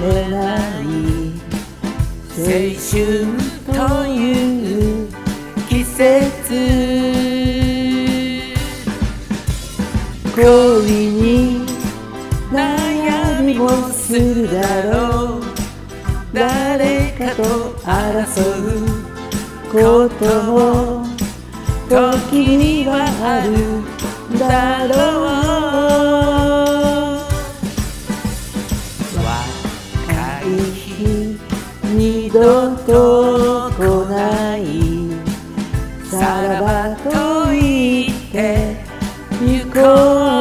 れない青春という季節、恋に悩みもするだろう、誰かと争うことも時にはあるだろう。若い日二度と来ない、さらばと言って行こう。